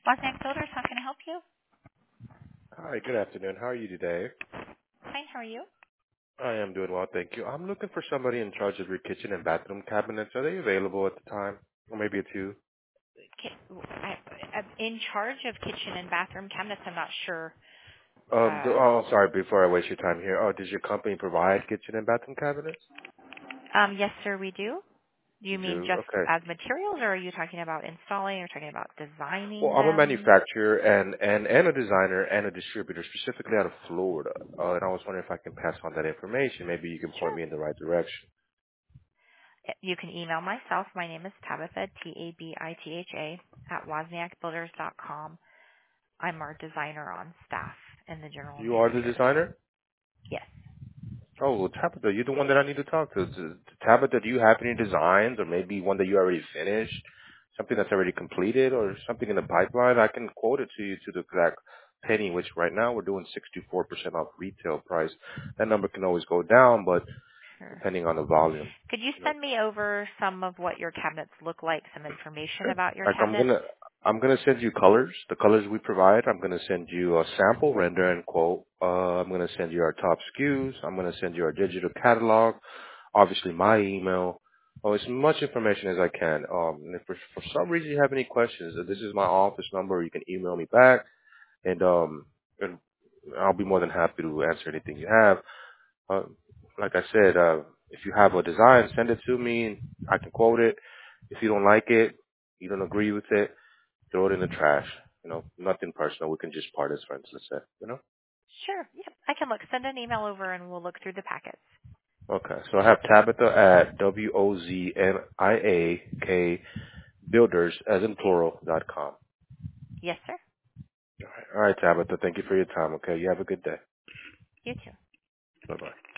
Wozniak Builders, how can I help you? Hi, good afternoon. How are you today? Fine, how are you? I am doing well, thank you. I'm looking for somebody in charge of your kitchen and bathroom cabinets. Are they available at the time? Or maybe it's you? I'm in charge of kitchen and bathroom cabinets. I'm not sure. Sorry, before I waste your time here. Oh, does your company provide kitchen and bathroom cabinets? Yes, sir, we do. Do you You mean do? just Okay. as materials, or are you talking about installing, or talking about Well, designing I'm a them? manufacturer and a designer and a distributor, specifically out of Florida. And I was wondering if I can pass on that information. Maybe you can point Sure. me in the right direction. You can email myself. My name is Tabitha, Tabitha, at wozniakbuilders.com. I'm our designer on staff and the general You are the manager. designer? Yes. Oh, well, Tabitha, you're the one that I need to talk to. Tabitha, do you have any designs or maybe one that you already finished? Something that's already completed or something in the pipeline? I can quote it to you to the exact penny, which right now we're doing 64% off retail price. That number can always go down, but Sure. depending on the volume. Could you You know, send me over some of what your cabinets look like, some information okay. about your Like cabinets? I'm gonna send you colors, the colors we provide. I'm gonna send you a sample render and quote. I'm gonna send you our top SKUs. I'm gonna send you our digital catalog. Obviously my email. Oh, as much information as I can. And if for some reason you have any questions, this is my office number. You can email me back, and I'll be more than happy to answer anything you have. Uh, like I said, if you have a design, send it to me. I can quote it. If you don't like it, you don't agree with it, throw it in the trash. You know, nothing personal. We can just part as friends. Let's say, you know. Sure. Yep. I can look. Send an email over and we'll look through the packets. Okay, so I have Tabitha at WOZNIAK builders as in plural.com. Yes, sir. All right, Tabitha. Thank you for your time. Okay, you have a good day. You too. Bye bye.